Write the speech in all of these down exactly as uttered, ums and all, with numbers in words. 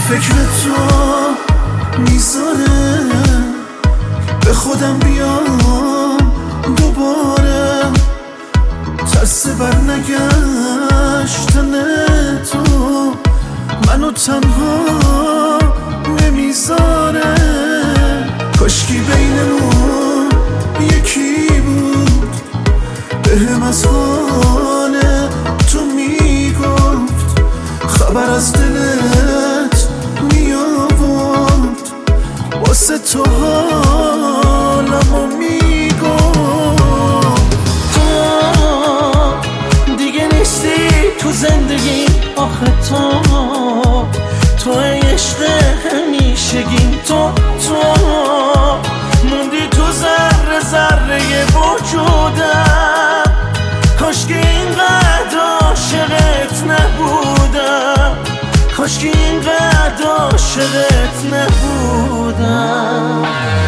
فکر تو میذاره به خودم بیام دوباره، ترس بر نگشتن تو منو تنها نمیذاره. کاشکی بینمون یکی بود بهم از حال تو میگفت، خبر از دلت میآورد، واسه تو حالمو میگفت. تو دیگه نیستی تو زندگی، آخه تو تو عشق همیشگیم، تو تو موندی تو ذره ذره وجودم. کاشکی اینقدر عاشقت نبودم، کاشکی اینقدر عاشقت نبودم.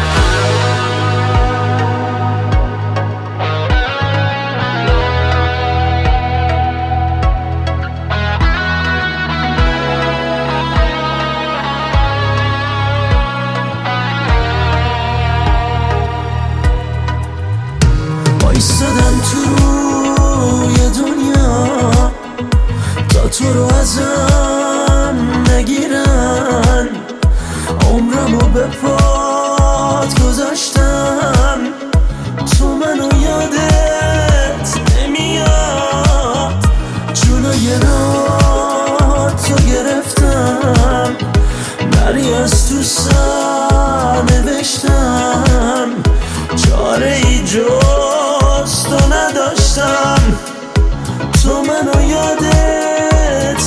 ایستادم تو روی دنیا تا تو رو ازم نگیرن، عمرمو به پات گذاشتم، تو منو یادت نمیاد. جلوی راه تو گرفتم، نری از تو سر نوشتم، چاره ای جز تو نداشتم، تو منو یادت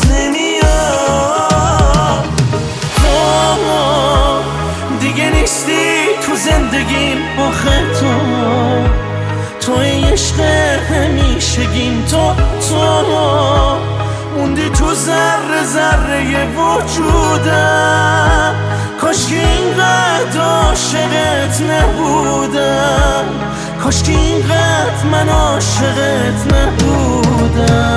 نمیاد. تو دیگه نیستی تو زندگیم، آخه تو تو عشق همیشگیم، تو تو موندی تو ذره ذره وجودم. کاشکی اینقدر عاشقت نبودم، کاشکی اینقدر من عاشقت نبودم.